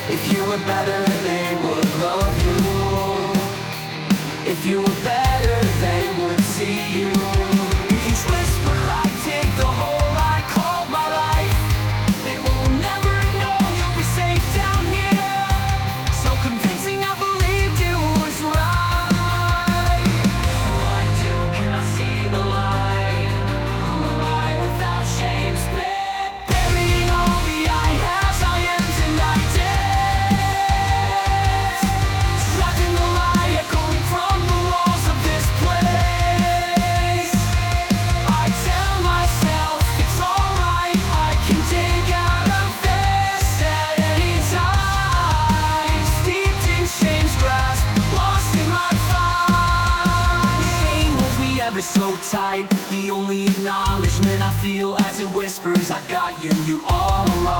If you were better, they would love you. If you were better, they would see you. Each whisper I take, the whole I call my life. They will never know you'll be safe down here. So convincing, I believed you was right. Why can I see the light? Who am I without shame split? Burying all the I haves, I am tonight dead. Trapped in the lie, echoing from the walls of this place. I tell myself it's alright, I can dig out of this at any time. Steeped in shame's grasp, lost in my fight. Shame holds me ever so tight. The only acknowledgement I feel as it whispers, I got you, you all alright.